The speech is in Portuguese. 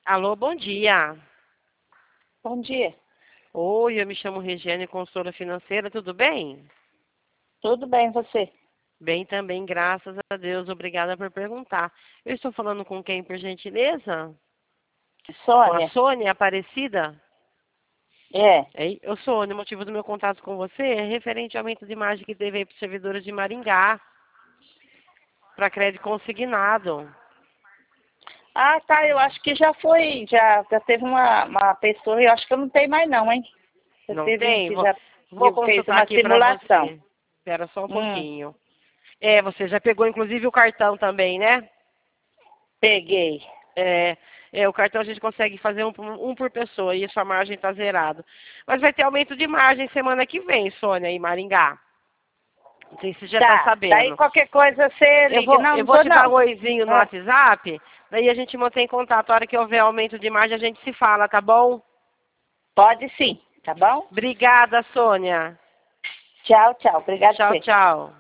Alô, bom dia. Bom dia. Oi, eu me chamo Regiane, consultora financeira, tudo bem? Tudo bem, você? Bem também, graças a Deus. Obrigada por perguntar. Eu estou falando com quem, por gentileza? Com a Sônia? Sônia Aparecida? É. Eu, Sônia, o motivo do meu contato com você é referente ao aumento de margem que teve aí para os servidores de Maringá, para crédito consignado. Ah, tá, eu acho que já foi, já teve uma pessoa, eu acho que eu não tenho mais não, hein? Já Não teve um tem? que Vou, já vou fez consultar uma aqui para simulação. você. Espera só um Hum, pouquinho. Você já pegou inclusive o cartão também, né? peguei. É, o cartão a gente consegue fazer um por pessoa e a sua margem está zerada. Mas vai ter aumento de margem semana que vem, Sônia, em Maringá. Não sei se você já está Tá, daí sabendo. qualquer coisa você Eu liga. vou, Não, eu não vou tô te dar um não. oizinho no Ah, WhatsApp, daí a gente mantém contato. A hora que houver aumento de margem, a gente se fala, tá bom? pode sim, tá bom? Obrigada, Sônia. Tchau, tchau. Obrigado a Tchau, você. tchau.